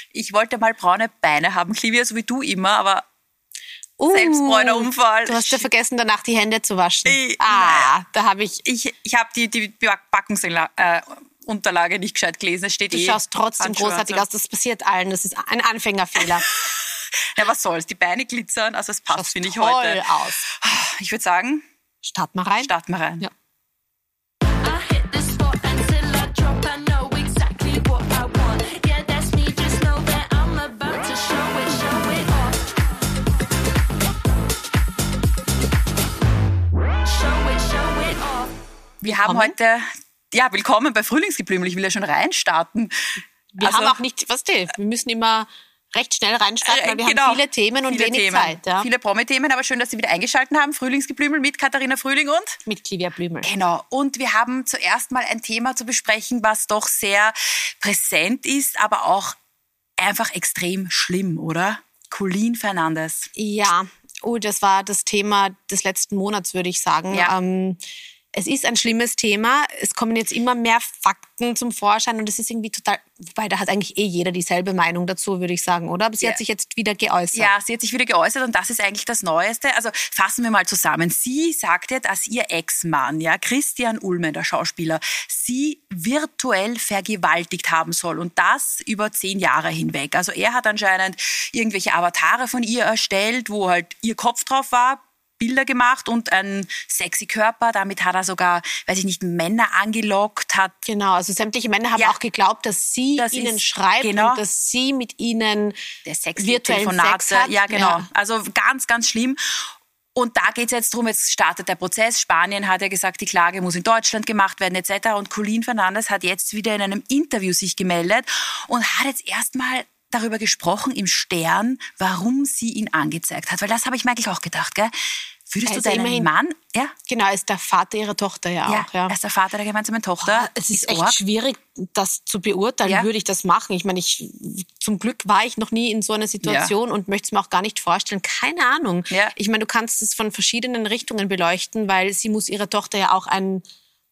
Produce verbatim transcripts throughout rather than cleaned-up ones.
Ich wollte mal braune Beine haben, Clivia, so wie du immer, aber Uh, Selbstbräunerunfall. Du hast ja vergessen, danach die Hände zu waschen. Ich, ah, nein. da habe ich... Ich, ich habe die, die Backungsunterlage nicht gescheit gelesen. Es steht Du eh schaust trotzdem Handschuhe großartig so. aus. Das passiert allen. Das ist ein Anfängerfehler. Ja, was soll's? Die Beine glitzern, also es passt, finde ich toll heute. aus. Ich würde sagen, Start mal rein. starten wir rein. Ja. Wir haben Willkommen. heute, ja, willkommen bei Frühlingsgeblümel. Ich will ja schon reinstarten. Wir Also- haben auch nicht, was du, wir müssen immer recht schnell reinstarten, weil wir Genau. haben viele Themen und Viele wenig Themen. Zeit. Ja? Viele Promi-Themen, aber schön, dass Sie wieder eingeschaltet haben. Frühlingsgeblümel mit Katharina Frühling und? Mit Clivia Blümel. Genau. Und wir haben zuerst mal ein Thema zu besprechen, was doch sehr präsent ist, aber auch einfach extrem schlimm, oder? Colleen Fernandes. Ja, oh, das war das Thema des letzten Monats, würde ich sagen. Ja. Ähm, es ist ein schlimmes Thema. Es kommen jetzt immer mehr Fakten zum Vorschein und es ist irgendwie total, wobei da hat eigentlich eh jeder dieselbe Meinung dazu, würde ich sagen, oder? Aber sie Ja. hat sich jetzt wieder geäußert. Ja, sie hat sich wieder geäußert und das ist eigentlich das Neueste. Also fassen wir mal zusammen. Sie sagte, dass ihr Ex-Mann, ja, Christian Ulmen, der Schauspieler, sie virtuell vergewaltigt haben soll und das über zehn Jahre hinweg. Also er hat anscheinend irgendwelche Avatare von ihr erstellt, wo halt ihr Kopf drauf war, Bilder gemacht und ein sexy Körper. Damit hat er sogar, weiß ich nicht, Männer angelockt, hat Genau, also sämtliche Männer haben Ja. auch geglaubt, dass sie Das ihnen ist- schreibt genau. und dass sie mit ihnen der Sex virtuellen Telefonate. Sex hat. Ja, genau. Ja. Also ganz, ganz schlimm. Und da geht es jetzt drum, jetzt startet der Prozess. Spanien hat ja gesagt, die Klage muss in Deutschland gemacht werden et cetera. Und Colleen Fernandes hat jetzt wieder in einem Interview sich gemeldet und hat jetzt erstmal darüber gesprochen im Stern, warum sie ihn angezeigt hat. Weil das habe ich mir eigentlich auch gedacht, gell? Würdest Also du deinen immerhin- Mann, ja, Genau, er ist der Vater ihrer Tochter ja, ja, auch. Ja. er ist der Vater der gemeinsamen Tochter. Es ist arg. echt schwierig, das zu beurteilen. Ja. Würde ich das machen? Ich meine, ich, zum Glück war ich noch nie in so einer Situation und möchte es mir auch gar nicht vorstellen. Keine Ahnung. Ja. Ich meine, du kannst es von verschiedenen Richtungen beleuchten, weil sie muss ihrer Tochter ja auch ein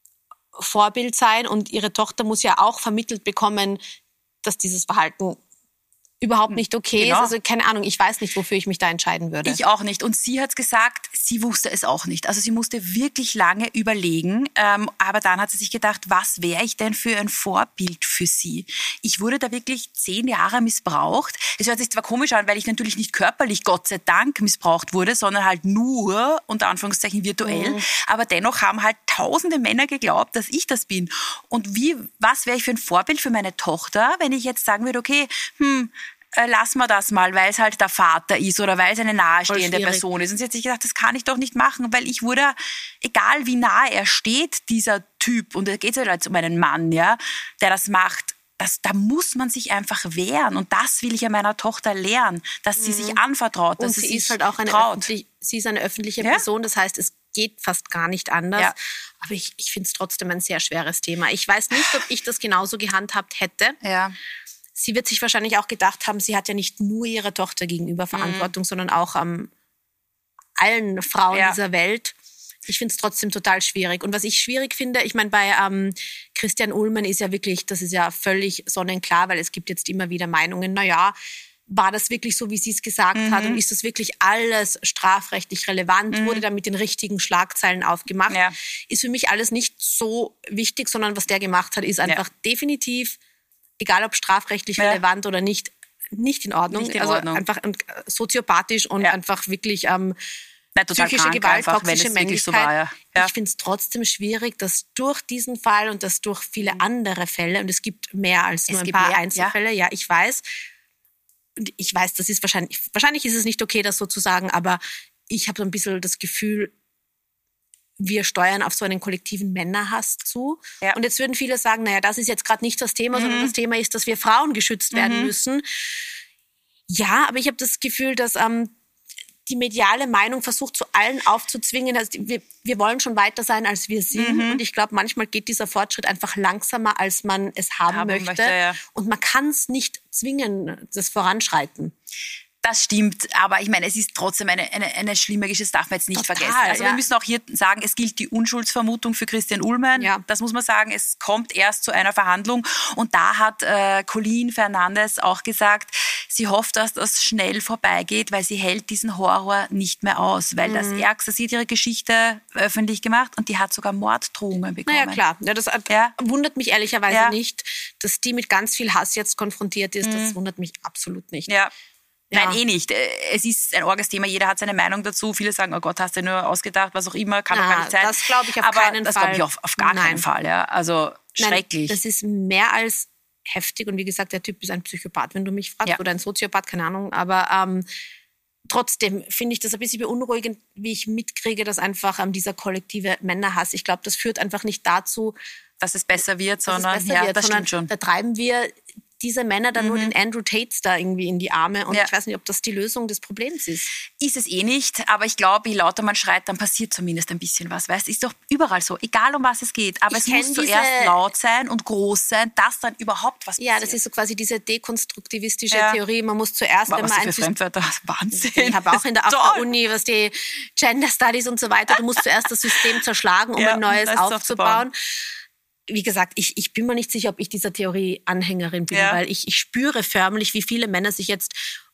Vorbild sein und ihre Tochter muss ja auch vermittelt bekommen, dass dieses Verhalten überhaupt nicht okay Genau. ist. Also keine Ahnung, ich weiß nicht, wofür ich mich da entscheiden würde. Ich auch nicht. Und sie hat gesagt, sie wusste es auch nicht. Also sie musste wirklich lange überlegen. Ähm, aber dann hat sie sich gedacht, was wäre ich denn für ein Vorbild für sie? Ich wurde da wirklich zehn Jahre missbraucht. Es hört sich zwar komisch an, weil ich natürlich nicht körperlich, Gott sei Dank, missbraucht wurde, sondern halt nur, unter Anführungszeichen, virtuell. Mhm. Aber dennoch haben halt tausende Männer geglaubt, dass ich das bin. Und wie, was wäre ich für ein Vorbild für meine Tochter, wenn ich jetzt sagen würde, okay, hm, äh, lass mal das mal, weil es halt der Vater ist oder weil es eine nahestehende schwierig. Person ist. Und sie hat sich gedacht, das kann ich doch nicht machen, weil ich wurde, egal wie nah er steht, dieser Typ, und da geht es ja halt um einen Mann, ja, der das macht, das, da muss man sich einfach wehren. Und das will ich ja meiner Tochter lernen, dass sie sich anvertraut, dass Und sie, sie sich ist halt auch eine, traut. öffentlich, sie ist eine öffentliche Ja. Person, das heißt, es geht fast gar nicht anders. Ja. Aber ich, ich finde es trotzdem ein sehr schweres Thema. Ich weiß nicht, ob ich das genauso gehandhabt hätte. Ja. Sie wird sich wahrscheinlich auch gedacht haben, sie hat ja nicht nur ihrer Tochter gegenüber Verantwortung, sondern auch ähm, allen Frauen Ja. dieser Welt. Ich finde es trotzdem total schwierig. Und was ich schwierig finde, ich meine, bei ähm, Christian Ulmen ist ja wirklich, das ist ja völlig sonnenklar, weil es gibt jetzt immer wieder Meinungen, naja, war das wirklich so, wie sie es gesagt hat? Und ist das wirklich alles strafrechtlich relevant? Wurde da mit den richtigen Schlagzeilen aufgemacht? Ja. Ist für mich alles nicht so wichtig, sondern was der gemacht hat, ist einfach definitiv, egal ob strafrechtlich Ja. relevant oder nicht, nicht in Ordnung. Nicht in also Ordnung. einfach äh, soziopathisch und Ja. einfach wirklich ähm, Nein, total psychische krank Gewalt, einfach, wenn toxische es wirklich so Männlichkeit. war, ja. Ja. Ich finde es trotzdem schwierig, dass durch diesen Fall und dass durch viele andere Fälle, und es gibt mehr als nur Es ein gibt paar mehr, Einzelfälle, ja. ich weiß, und ich weiß, das ist wahrscheinlich, wahrscheinlich ist es nicht okay, das so zu sagen, aber ich habe so ein bisschen das Gefühl, wir steuern auf so einen kollektiven Männerhass zu. Ja. Und jetzt würden viele sagen, naja, das ist jetzt gerade nicht das Thema, sondern das Thema ist, dass wir Frauen geschützt werden müssen. Ja, aber ich habe das Gefühl, dass ähm, die mediale Meinung versucht, zu allen aufzuzwingen. Also wir, wir wollen schon weiter sein, als wir sind. Und ich glaube, manchmal geht dieser Fortschritt einfach langsamer, als man es haben, Haben möchte. möchte, ja. Und man kann es nicht zwingen, das Voranschreiten. Das stimmt, aber ich meine, es ist trotzdem eine, eine, eine schlimme Geschichte, das darf man jetzt nicht Total, vergessen. Also ja. wir müssen auch hier sagen, es gilt die Unschuldsvermutung für Christian Ullmann. Ja. Das muss man sagen, es kommt erst zu einer Verhandlung. Und da hat äh, Colleen Fernandes auch gesagt, sie hofft, dass das schnell vorbeigeht, weil sie hält diesen Horror nicht mehr aus. Weil mhm. das Ärgste, sie hat ihre Geschichte öffentlich gemacht und die hat sogar Morddrohungen bekommen. Naja, klar. Ja, das ja. wundert mich ehrlicherweise ja. nicht, dass die mit ganz viel Hass jetzt konfrontiert ist. Mhm. Das wundert mich absolut nicht. Ja. Ja. Nein, eh nicht. Es ist ein orges Thema, jeder hat seine Meinung dazu. Viele sagen, oh Gott, hast du nur ausgedacht, was auch immer, kann doch Na, gar nicht sein. das glaube ich auf Aber keinen das Fall. glaube ich auf, auf gar Nein. keinen Fall. Ja. Also schrecklich. Nein, das ist mehr als heftig und wie gesagt, der Typ ist ein Psychopath, wenn du mich fragst, ja. oder ein Soziopath, keine Ahnung, aber ähm, trotzdem finde ich das ein bisschen beunruhigend, wie ich mitkriege, dass einfach ähm, dieser kollektive Männerhass, ich glaube, das führt einfach nicht dazu, dass es besser wird, dass sondern es besser ja, wird, das sondern stimmt schon. Da treiben wir diese Männer dann mhm. nur den Andrew Tates da irgendwie in die Arme und ja. ich weiß nicht, ob das die Lösung des Problems ist. Ist es eh nicht, aber ich glaube, je lauter man schreit, dann passiert zumindest ein bisschen was. Weißt? Ist doch überall so, egal um was es geht. Aber ich es muss zuerst laut sein und groß sein, dass dann überhaupt was passiert. Ja, das ist so quasi diese dekonstruktivistische ja. Theorie. Man muss zuerst was einmal ein für Fremdwörter, Wahnsinn. Ich habe auch in der, auf der Uni, was die Gender Studies und so weiter, du musst zuerst das System zerschlagen, um ja, ein neues aufzubauen. aufzubauen. Wie gesagt, ich, ich bin mir nicht sicher, ob ich dieser Theorie Anhängerin bin, ja. weil ich, ich spüre förmlich, wie viele Männer sich jetzt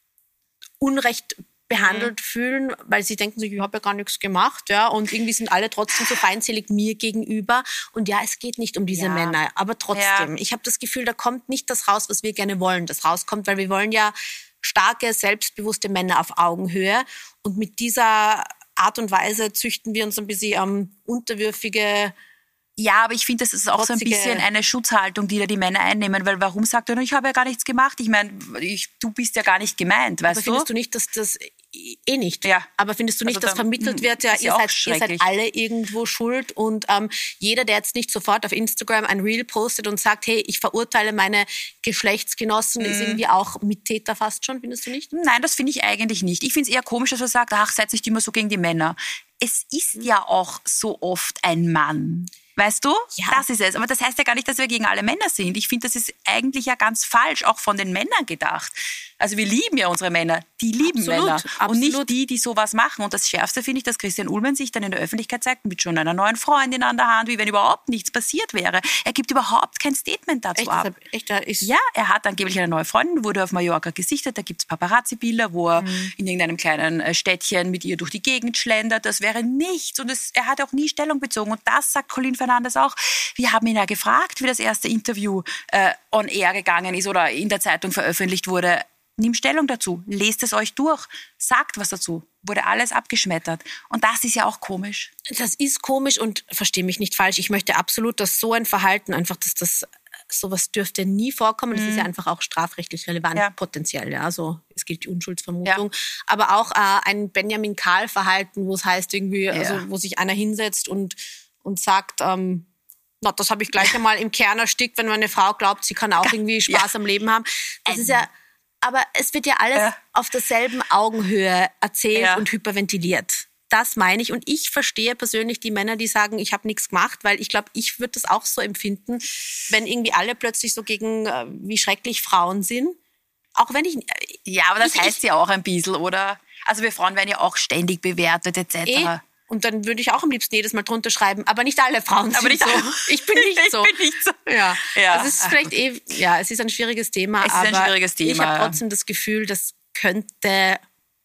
unrecht behandelt mhm. fühlen, weil sie denken sich, ich habe ja gar nichts gemacht, ja, und irgendwie sind alle trotzdem so feindselig mir gegenüber. Und ja, es geht nicht um diese ja. Männer, aber trotzdem, ja. ich habe das Gefühl, da kommt nicht das raus, was wir gerne wollen, das rauskommt, weil wir wollen ja starke, selbstbewusste Männer auf Augenhöhe. Und mit dieser Art und Weise züchten wir uns ein bisschen ähm, unterwürfige. Ja, aber ich finde, das ist auch so ein bisschen eine Schutzhaltung, die da die Männer einnehmen, weil warum sagt er, ich habe ja gar nichts gemacht? Ich meine, ich, du bist ja gar nicht gemeint, weißt aber du? Findest du nicht, dass das eh nicht? Ja. Aber findest du nicht, also dass vermittelt wird, ja, ihr ja seid, ihr seid alle irgendwo schuld und ähm, jeder, der jetzt nicht sofort auf Instagram ein Reel postet und sagt, hey, ich verurteile meine Geschlechtsgenossen, mhm. ist irgendwie auch Mittäter fast schon, findest du nicht? Nein, das finde ich eigentlich nicht. Ich finde es eher komisch, dass man sagt, ach, seid nicht immer so gegen die Männer. Es ist mhm. ja auch so oft ein Mann. Weißt du? Ja. Das ist es. Aber das heißt ja gar nicht, dass wir gegen alle Männer sind. Ich finde, das ist eigentlich ja ganz falsch, auch von den Männern gedacht. Also wir lieben ja unsere Männer. Die lieben absolut, Männer. Absolut. Und nicht die, die sowas machen. Und das Schärfste finde ich, dass Christian Ullmann sich dann in der Öffentlichkeit zeigt mit schon einer neuen Freundin an der Hand, wie wenn überhaupt nichts passiert wäre. Er gibt überhaupt kein Statement dazu echt, ab. Echt, ist ja, er hat angeblich eine neue Freundin, wurde auf Mallorca gesichtet. Da gibt es Paparazzi-Bilder, wo er mhm. in irgendeinem kleinen Städtchen mit ihr durch die Gegend schlendert. Das wäre nichts. Und es, er hat auch nie Stellung bezogen. Und das sagt Colleen Fernandes auch. Wir haben ihn ja gefragt, wie das erste Interview äh, on air gegangen ist oder in der Zeitung veröffentlicht wurde. Nimm Stellung dazu, lest es euch durch, sagt was dazu. Wurde alles abgeschmettert. Und das ist ja auch komisch. Das ist komisch und verstehe mich nicht falsch. Ich möchte absolut, dass so ein Verhalten einfach, dass das sowas dürfte nie vorkommen. Das mhm. ist ja einfach auch strafrechtlich relevant, ja. potenziell. Ja, also es gilt die Unschuldsvermutung. Ja. Aber auch äh, ein Benjamin Karl-Verhalten, wo es heißt irgendwie, ja. also wo sich einer hinsetzt und und sagt, ähm, na, das habe ich gleich einmal im Kern erstickt, wenn meine Frau glaubt, sie kann auch irgendwie Spaß ja. am Leben haben. Das ähm. ist ja. Aber es wird ja alles ja. auf derselben Augenhöhe erzählt ja. und hyperventiliert. Das meine ich. Und ich verstehe persönlich die Männer, die sagen, ich habe nichts gemacht, weil ich glaube, ich würde das auch so empfinden, wenn irgendwie alle plötzlich so gegen, äh, wie schrecklich Frauen sind. Auch wenn ich... Äh, ja, aber das ich, heißt ich, ja auch ein bisschen, oder? Also wir Frauen werden ja auch ständig bewertet et cetera. Eh. Und dann würde ich auch am liebsten jedes Mal drunter schreiben, aber nicht alle Frauen aber sind nicht so. Alle. Ich bin nicht so. Ich bin nicht so. Ja. ja. Also es ist vielleicht eh, ja, es ist ein schwieriges Thema. Es ist aber ein schwieriges Thema. Ich habe trotzdem das Gefühl, das könnte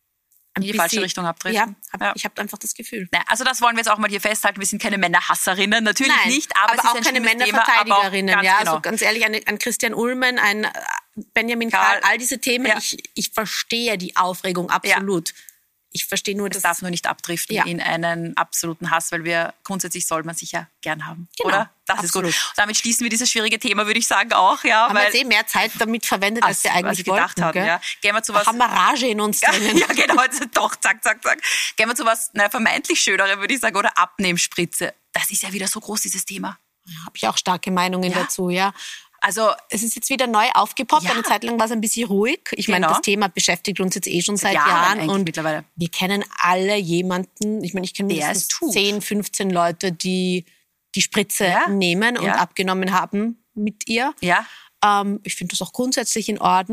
in die falsche Richtung abdriften. Ja, hab, ja. ich habe einfach das Gefühl. Naja, also das wollen wir jetzt auch mal hier festhalten. Wir sind keine Männerhasserinnen, natürlich Nein, nicht. Aber, aber es ist auch ein keine Männerverteidigerinnen. Thema, ja, genau. Also ganz ehrlich, ein, ein Christian Ullmann, ein Benjamin Karl, Karl all diese Themen. Ja. Ich, ich verstehe die Aufregung absolut. Ja. Ich verstehe nur, es dass... Es darf nur nicht abdriften ja. in einen absoluten Hass, weil wir grundsätzlich soll man sich ja gern haben, genau, oder? Das absolut. ist gut. Und damit schließen wir dieses schwierige Thema, würde ich sagen, auch. Ja, haben weil wir jetzt eh mehr Zeit damit verwendet, als, als wir eigentlich gedacht wollten. Haben, ja. Gehen wir zu was... haben wir Rage in uns drinnen. ja, genau. Also doch, zack, zack, zack. Gehen wir zu was na, vermeintlich Schönerem, würde ich sagen, oder Abnehmspritze. Das ist ja wieder so groß, dieses Thema. Ja, habe ich auch starke Meinungen ja. dazu, ja. Also es ist jetzt wieder neu aufgepoppt. Ja. Eine Zeit lang war es ein bisschen ruhig. Ich genau. meine, das Thema beschäftigt uns jetzt eh schon seit, seit Jahren. Jahren und mittlerweile. Wir kennen alle jemanden, ich meine, ich kenne mindestens zehn, fünfzehn Leute, die die Spritze ja. nehmen und ja. abgenommen haben mit ihr. Ja. Ähm, ich finde das auch grundsätzlich in Ordnung.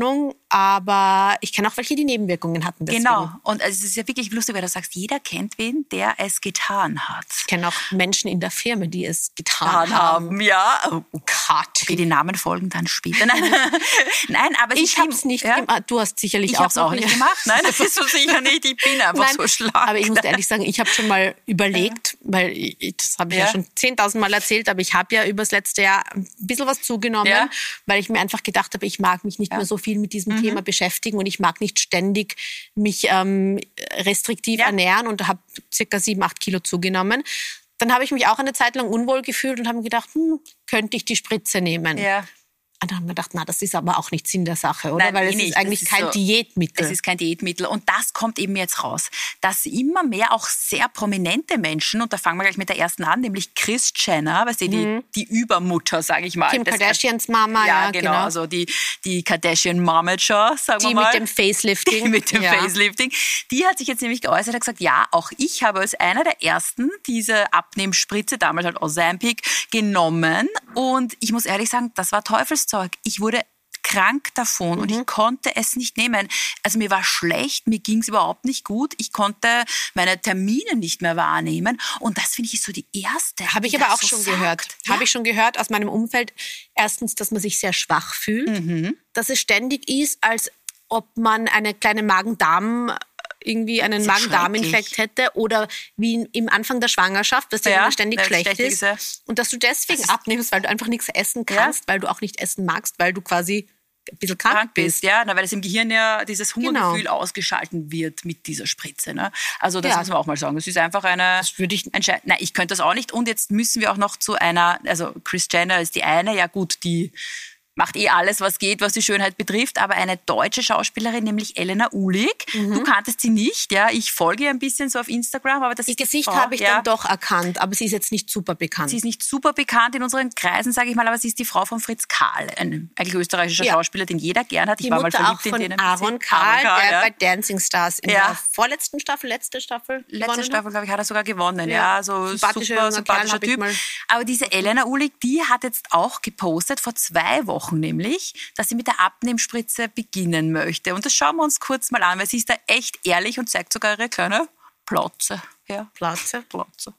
aber ich kenne auch welche, die Nebenwirkungen hatten. Deswegen. Genau. Und also es ist ja wirklich lustig, weil du sagst, jeder kennt wen, der es getan hat. Ich kenne auch Menschen in der Firma, die es getan haben. haben. Ja. Oh Gott. Okay, die Namen folgen dann später. Nein, Nein aber ich habe es nicht ja? gemacht. Du hast sicherlich ich auch, auch nicht gemacht. Nein, das ist so sicher nicht. Ich bin einfach Nein, so schlank. Aber ich muss ehrlich sagen, ich habe schon mal überlegt, ja. weil ich, das habe ich ja. ja schon zehntausend Mal erzählt, aber ich habe ja über das letzte Jahr ein bisschen was zugenommen, ja. weil ich mir einfach gedacht habe, ich mag mich nicht ja. mehr so viel mit diesem mhm. Thema beschäftigen und ich mag nicht ständig mich ähm, restriktiv ja. ernähren und habe circa sieben, acht Kilo zugenommen. Dann habe ich mich auch eine Zeit lang unwohl gefühlt und habe mir gedacht, hm, könnte ich die Spritze nehmen? Ja. Und dann haben wir gedacht, na, das ist aber auch nicht Sinn der Sache, oder? Nein, Weil es nicht. ist eigentlich ist kein so, Diätmittel. Es ist kein Diätmittel. Und das kommt eben jetzt raus, dass immer mehr auch sehr prominente Menschen, und da fangen wir gleich mit der ersten an, nämlich Kris Jenner, weißt du, mhm. die, die Übermutter, sage ich mal. Kim das Kardashians Mama, ja. Ja, genau. genau. Also die, die Kardashian Momager, sagen die wir mal. Die mit dem Facelifting. Die mit dem ja. Facelifting. Die hat sich jetzt nämlich geäußert, hat gesagt, ja, auch ich habe als einer der ersten diese Abnehmspritze, damals halt Ozempic, genommen. Und ich muss ehrlich sagen, das war Teufelszeug. Ich wurde krank davon mhm. und ich konnte es nicht nehmen. Also mir war schlecht, mir ging es überhaupt nicht gut. Ich konnte meine Termine nicht mehr wahrnehmen und das finde ich ist so die erste. Habe ich aber auch so schon sagt. gehört. Ja. Habe ich schon gehört aus meinem Umfeld. Erstens, dass man sich sehr schwach fühlt, mhm. dass es ständig ist, als ob man eine kleine Magen-Darm irgendwie einen Magen-Darm-Infekt hätte oder wie im Anfang der Schwangerschaft, dass der ja, ständig schlecht ist. Ja. Und dass du deswegen das abnimmst, weil du einfach nichts essen kannst, ja. weil du auch nicht essen magst, weil du quasi ein bisschen krank, krank bist. Ja, na, weil es im Gehirn ja dieses Hungergefühl genau. ausgeschalten wird mit dieser Spritze. Ne? Also das ja. muss man auch mal sagen. Das ist einfach eine... Das würde ich... Entscheid- Nein, ich könnte das auch nicht. Und jetzt müssen wir auch noch zu einer... Also Kris Jenner ist die eine. Ja gut, die... macht eh alles, was geht, was die Schönheit betrifft, aber eine deutsche Schauspielerin, nämlich Elena Ulig. Mhm. Du kanntest sie nicht, ja. Ich folge ihr ein bisschen so auf Instagram, aber das Ihr ist Gesicht Frau, habe ich ja. dann doch erkannt, aber sie ist jetzt nicht super bekannt. Sie ist nicht super bekannt in unseren Kreisen, sage ich mal, aber sie ist die Frau von Fritz Karl, ein eigentlich österreichischer ja. Schauspieler, den jeder gern hat. Ich die war Mutter mal verliebt auch von in den. Aaron Karl, Karl, der ja. bei Dancing Stars in ja. der vorletzten Staffel, letzte Staffel Letzte Staffel, glaube ich, hat er sogar gewonnen. Ja, ja so sympathischer, super, sympathischer Typ. Aber diese Elena Ulig, die hat jetzt auch gepostet, vor zwei Wochen nämlich, dass sie mit der Abnehmspritze beginnen möchte. Und das schauen wir uns kurz mal an, weil sie ist da echt ehrlich und zeigt sogar ihre kleine Plauze. Ja. Plauze? Plauze.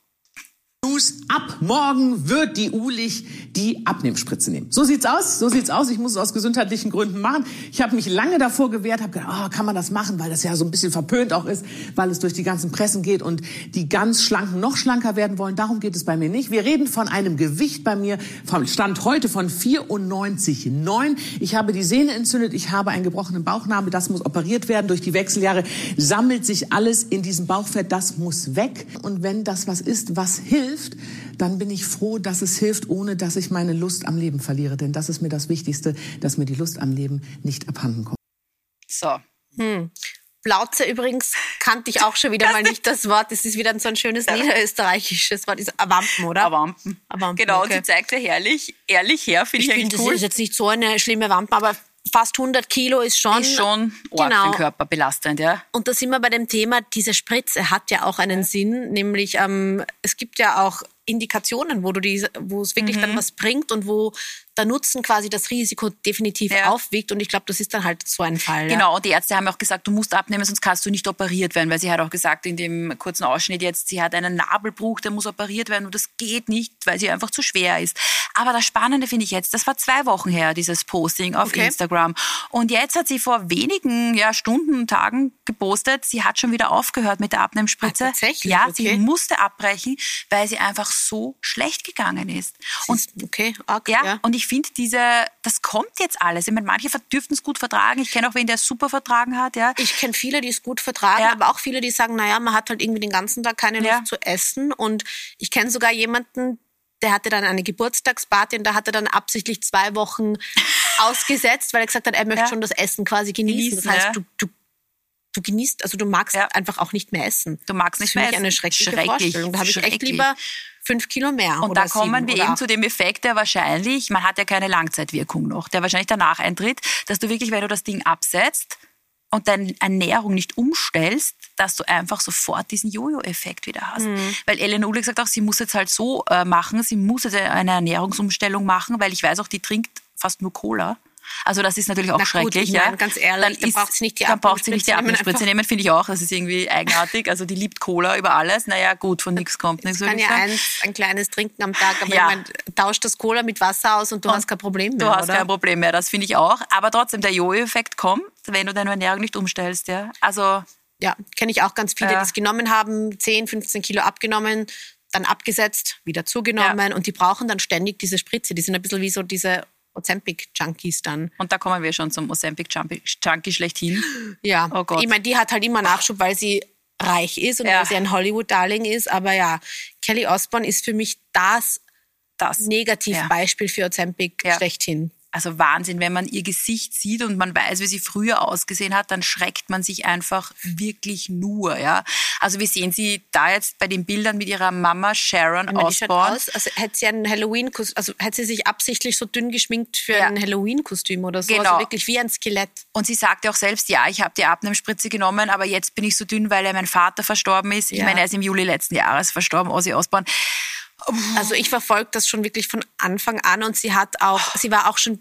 Ab morgen wird die Ulig die Abnehmspritze nehmen. So sieht's aus, so sieht's aus. Ich muss es aus gesundheitlichen Gründen machen. Ich habe mich lange davor gewehrt, habe gedacht, oh, kann man das machen, weil das ja so ein bisschen verpönt auch ist, weil es durch die ganzen Pressen geht und die ganz Schlanken noch schlanker werden wollen. Darum geht es bei mir nicht. Wir reden von einem Gewicht bei mir, vom Stand heute von vierundneunzig Komma neun. Ich habe die Sehne entzündet, ich habe einen gebrochenen Bauchnabel, das muss operiert werden. Durch die Wechseljahre sammelt sich alles in diesem Bauchfett, das muss weg. Und wenn das was ist, was hilft, dann bin ich froh, dass es hilft, ohne dass ich meine Lust am Leben verliere. Denn das ist mir das Wichtigste, dass mir die Lust am Leben nicht abhanden kommt. So. Hm. Plauze übrigens kannte ich auch schon wieder mal nicht das Wort. Das ist wieder so ein schönes niederösterreichisches Wort. Das ist Awampen, oder? Awampen. Awampen. Genau, okay. und sie zeigt ja herrlich, ehrlich her, finde ich, ich eigentlich find, cool. Das ist jetzt nicht so eine schlimme Wampe, aber fast hundert Kilo ist schon... Ist schon arg genau. für den Körper belastend, ja. Und da sind wir bei dem Thema, diese Spritze hat ja auch einen Sinn, nämlich ähm, es gibt ja auch Indikationen, wo du die, wo es wirklich mhm. dann was bringt und wo der Nutzen quasi das Risiko definitiv ja. aufwiegt. Und ich glaube, das ist dann halt so ein Fall. Genau, ja. und die Ärzte haben auch gesagt, du musst abnehmen, sonst kannst du nicht operiert werden, weil sie hat auch gesagt in dem kurzen Ausschnitt jetzt, sie hat einen Nabelbruch, der muss operiert werden und das geht nicht, weil sie einfach zu schwer ist. Aber das Spannende finde ich jetzt, das war zwei Wochen her, dieses Posting auf okay. Instagram. Und jetzt hat sie vor wenigen ja, Stunden, Tagen gepostet, sie hat schon wieder aufgehört mit der Abnehmspritze. Ah, tatsächlich? Ja, okay. sie musste abbrechen, weil sie einfach so schlecht gegangen ist. Und, okay, arg, ja, ja. und ich finde, diese, das kommt jetzt alles. Ich meine, manche dürften es gut vertragen. Ich kenne auch wen, der es super vertragen hat. Ja. Ich kenne viele, die es gut vertragen, ja. aber auch viele, die sagen, naja, man hat halt irgendwie den ganzen Tag keine Lust ja. zu essen. Und ich kenne sogar jemanden, der hatte dann eine Geburtstagsparty und da hat er dann absichtlich zwei Wochen ausgesetzt, weil er gesagt hat, er möchte ja. schon das Essen quasi genießen. genießen das heißt, ja. du, du Du genießt, also du magst ja. einfach auch nicht mehr essen. Du magst nicht mehr essen. Das ist für mich eine schreckliche Schrecklich. Vorstellung. Da habe ich echt lieber fünf Kilo mehr. Und oder da kommen wir oder eben acht. zu dem Effekt, der wahrscheinlich, man hat ja keine Langzeitwirkung noch, der wahrscheinlich danach eintritt, dass du wirklich, wenn du das Ding absetzt und deine Ernährung nicht umstellst, dass du einfach sofort diesen Jojo-Effekt wieder hast. Mhm. Weil Elena Ulig sagt auch, sie muss jetzt halt so äh, machen, sie muss jetzt eine Ernährungsumstellung machen, weil ich weiß auch, die trinkt fast nur Cola. Also das ist natürlich auch Na gut, schrecklich. ich meine, ja. ganz ehrlich, dann ist, braucht sie nicht die dann braucht sie nicht die Abnehmspritze Abnehmspritze nehmen, finde ich auch. Das ist irgendwie eigenartig. Also die liebt Cola über alles. Naja, gut, von nichts kommt nichts. kann ja eins, ein kleines Trinken am Tag, aber Ja. ich meine, tauscht das Cola mit Wasser aus und du Und hast kein Problem mehr, Du hast oder? kein Problem mehr, das finde ich auch. Aber trotzdem, der Jojo-Effekt kommt, wenn du deine Ernährung nicht umstellst. Ja. Also Ja, kenne ich auch ganz viele, Ja. die es genommen haben, zehn, fünfzehn Kilo abgenommen, dann abgesetzt, wieder zugenommen und die brauchen dann ständig diese Spritze. Die sind ein bisschen wie so diese Ozempic-Junkies dann. Und da kommen wir schon zum Ozempic-Junkie schlechthin. Ja, Oh Gott. ich meine, die hat halt immer Nachschub, weil sie reich ist und Ja. weil sie ein Hollywood-Darling ist. Aber ja, Kelly Osbourne ist für mich das Das. Negativbeispiel für Ozempic Ja. schlechthin. Also Wahnsinn, wenn man ihr Gesicht sieht und man weiß, wie sie früher ausgesehen hat, dann schreckt man sich einfach wirklich nur. Ja. Also wir sehen sie da jetzt bei den Bildern mit ihrer Mama Sharon Ich meine, die schaut Osbourne. aus, also hätte sie ein Halloween, also hätte sie sich absichtlich so dünn geschminkt für Ja. ein Halloween-Kostüm oder so. Genau. Also wirklich wie ein Skelett. Und sie sagte auch selbst, ja, ich habe die Abnehmspritze genommen, aber jetzt bin ich so dünn, weil ja mein Vater verstorben ist. Ich Ja. meine, er ist im Juli letzten Jahres verstorben, Ozzy Osbourne. Also ich verfolge das schon wirklich von Anfang an und sie hat auch, sie war auch schon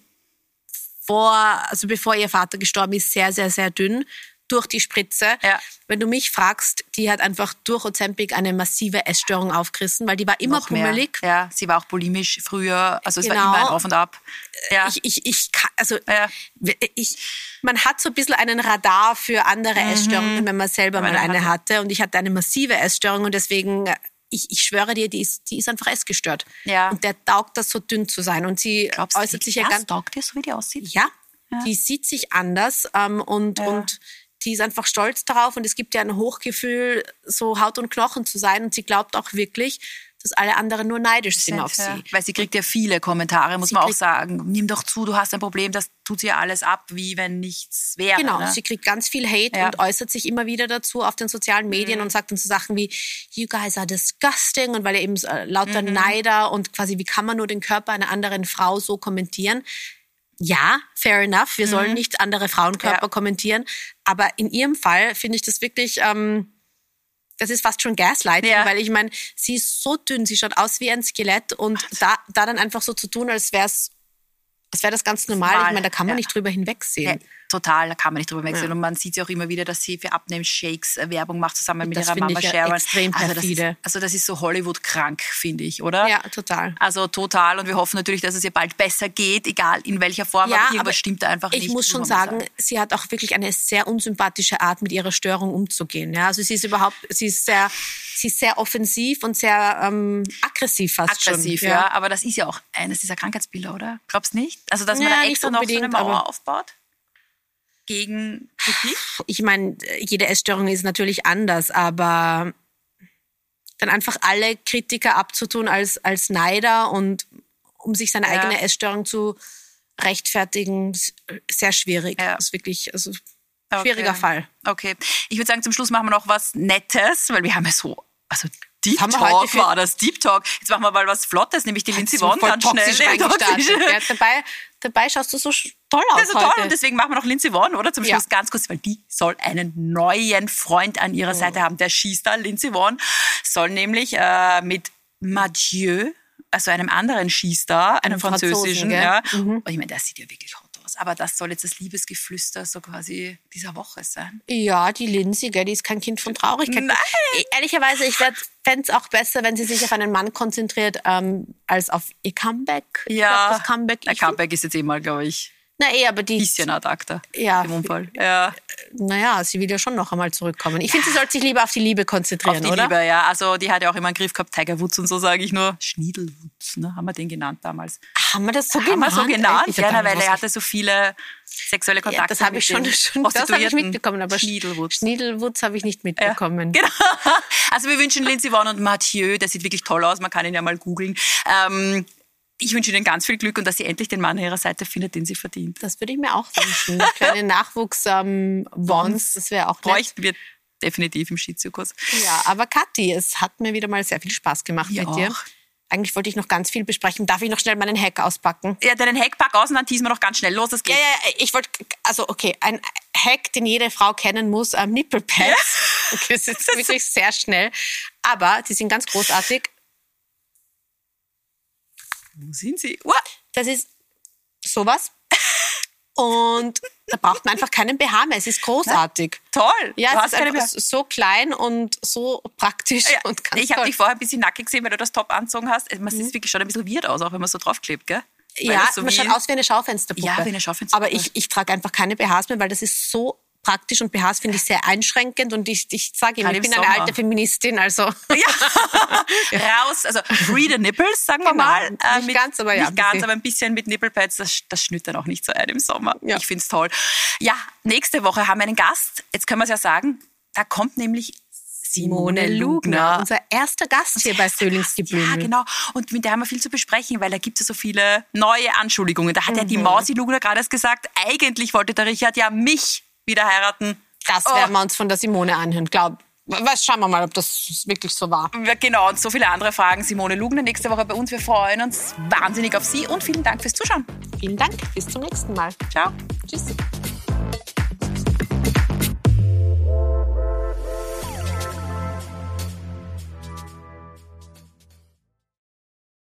vor, also bevor ihr Vater gestorben ist, sehr, sehr, sehr dünn durch die Spritze. Ja. Wenn du mich fragst, die hat einfach durch Ozempic eine massive Essstörung aufgerissen, weil die war immer Noch mehr. pummelig. Ja, sie war auch bulimisch früher, also es Genau. war immer ein Auf und Ab. Ja. Ich, ich, ich, kann- also Ja. ich, man hat so ein bisschen einen Radar für andere Essstörungen, wenn man selber mal man eine hatte- hatte. Und ich hatte eine massive Essstörung und deswegen, ich, ich schwöre dir, die ist, die ist einfach essgestört. Ja. Und der taugt das, so dünn zu sein. Und sie Glaubst du, äußert sich ja das ganz. taugt dir, so wie die aussieht? Ja, die sieht sich anders ähm, und, Ja. und die ist einfach stolz darauf und es gibt ja ein Hochgefühl, so Haut und Knochen zu sein und sie glaubt auch wirklich, dass alle anderen nur neidisch sind auf Ja. sie. Weil sie kriegt ja viele Kommentare, muss Sie man auch kriegt- sagen. Nimm doch zu, du hast ein Problem, das tut sie ja alles ab, wie wenn nichts wäre. Genau, ne? sie kriegt ganz viel Hate Ja. und äußert sich immer wieder dazu auf den sozialen Medien und sagt dann so Sachen wie, you guys are disgusting und weil er eben äh, lauter Neider und quasi, wie kann man nur den Körper einer anderen Frau so kommentieren? Ja, fair enough, wir sollen nicht andere Frauenkörper Ja. kommentieren, aber in ihrem Fall finde ich das wirklich, ähm, das ist fast schon Gaslighting, Ja. weil ich meine, sie ist so dünn, sie schaut aus wie ein Skelett und da, da dann einfach so zu tun, als wäre es als wäre das ganz normal. Normal, Ich meine, da kann man ja. nicht drüber hinwegsehen. Ja, total, da kann man nicht drüber wechseln. Ja. Und man sieht sie auch immer wieder, dass sie für Abnehmshakes äh, Werbung macht, zusammen mit Das ihrer finde Mama ich ja Sharon. extrem also, das ist, perfide. also das ist so Hollywood-krank, finde ich, oder? Ja, total. Also total. Und wir hoffen natürlich, dass es ihr bald besser geht, egal in welcher Form. aber irgendwas stimmt da einfach ich nicht. muss schon muss man sagen, sie hat auch wirklich eine sehr unsympathische Art, mit ihrer Störung umzugehen. Ja, also sie ist überhaupt, sie ist sehr, sie ist sehr offensiv und sehr ähm, aggressiv fast Aggressiv, schon. ja. Aber das ist ja auch eines dieser Krankheitsbilder, oder? Glaubst nicht? Also, dass man Ja, da nicht extra noch so eine unbedingt, Mauer aber- aufbaut? Gegen Kritik? Ich meine, jede Essstörung ist natürlich anders, aber dann einfach alle Kritiker abzutun als, als Neider und um sich seine Ja. eigene Essstörung zu rechtfertigen, ist sehr schwierig. Ja. Das ist wirklich, also Okay. schwieriger Fall. Okay. Ich würde sagen, zum Schluss machen wir noch was Nettes, weil wir haben ja so, also Deep haben wir heute Talk für- war das, Deep Talk. Jetzt machen wir mal was Flottes, nämlich die Lindsay Vonn voll ganz schnell. toxisch reingestartet. Toxisch. Ja, dabei, dabei schaust du so sch- toll aus Das ist so heute. toll und deswegen machen wir noch Lindsay Vonn, oder? Zum Ja. Schluss ganz kurz, weil die soll einen neuen Freund an ihrer Seite haben. Der Skistar Lindsay Vonn soll nämlich äh, mit Mathieu, also einem anderen Skistar, einem Einem Franzosen, französischen, gell? ja. Mhm. Und ich meine, der sieht ja wirklich hot aus. Aber das soll jetzt das Liebesgeflüster so quasi dieser Woche sein. Ja, die Lindsay, gell, die ist kein Kind von Traurigkeit. Nein. E- Ehrlicherweise, ich fände es auch besser, wenn sie sich auf einen Mann konzentriert, ähm, als auf ihr Comeback. Ich glaub, Ja, das Comeback. der ich find- Comeback ist jetzt eh mal, glaube ich, Na eh, aber die, ein bisschen ad acta. Ja. Im Unfall. Ja. naja, sie will ja schon noch einmal zurückkommen. Ich finde, sie sollte sich lieber auf die Liebe konzentrieren, Auf die oder? Liebe, ja. Also die hat ja auch immer einen Griff gehabt, Tiger Woods und so, sage ich nur. Schniedelwoods, ne? Haben wir den genannt damals. Haben wir das so Haben genannt? wir so genannt? Ich Ja, hab na, da weil was er hatte so viele sexuelle Kontakte Ja, das habe mit ich schon, den schon das habe ich Prostituierten. mitbekommen, aber Schniedelwoods. Schniedelwoods habe ich nicht mitbekommen. Genau. Also wir wünschen Lindsay Vonn und Mathieu, der sieht wirklich toll aus, man kann ihn ja mal googeln. Ähm, ich wünsche Ihnen ganz viel Glück und dass sie endlich den Mann an ihrer Seite findet, den sie verdient. Das würde ich mir auch wünschen. Kleine Nachwuchs-Wons, das wäre auch nett. Bräuchten wir definitiv im Skizirkus. Ja, aber Kathi, es hat mir wieder mal sehr viel Spaß gemacht Mir mit dir. auch. Eigentlich wollte ich noch ganz viel besprechen. Darf ich noch schnell meinen Hack auspacken? Ja, deinen Hack pack aus und dann teasen wir noch ganz schnell. Los, das geht. Ja, ja, ich wollte, also okay, ein Hack, den jede Frau kennen muss, ähm, Nippelpads. Okay, das ist wirklich sehr schnell. Aber die sind ganz großartig. Wo sind sie? What? Das ist sowas. Und da braucht man einfach keinen B H mehr. Es ist großartig. Na, toll. Ja, du es ist einfach so klein und so praktisch. Ja, und ganz ich habe toll. dich vorher ein bisschen nackig gesehen, weil du das Top angezogen hast. Es sieht wirklich schon ein bisschen weird aus, auch wenn man so draufklebt, gell? Weil Ja, so man wie- schaut aus wie eine Schaufensterpuppe. Ja, wie eine Schaufensterpuppe. Aber ich, ich trage einfach keine B Hs mehr, weil das ist so praktisch und B Hs finde ich sehr einschränkend und ich, ich sage ihm, Gerade ich im bin eine Sommer. alte Feministin, also Ja, raus, also free the nipples, sagen wir Genau. mal. Nicht ganz, aber ja, Nicht ein ganz, bisschen. aber ein bisschen mit Nipplepads, das, das schnürt dann auch nicht so ein im Sommer. Ja. Ich find's toll. Ja, nächste Woche haben wir einen Gast. Jetzt können wir es ja sagen, da kommt nämlich Simone Lugner. unser erster Gast hier bei Frühlingsgeblümel. Ja, genau. Und mit der haben wir viel zu besprechen, weil da gibt es ja so viele neue Anschuldigungen. Da hat ja Mhm. die Mausi Lugner gerade erst gesagt, eigentlich wollte der Richard ja mich wieder heiraten. Das Oh. werden wir uns von der Simone anhören, glaub. Was, schauen wir mal, ob das wirklich so war. Ja, genau, und so viele andere Fragen. Simone Lugner nächste Woche bei uns. Wir freuen uns wahnsinnig auf Sie und vielen Dank fürs Zuschauen. Vielen Dank, bis zum nächsten Mal. Ciao. Tschüss.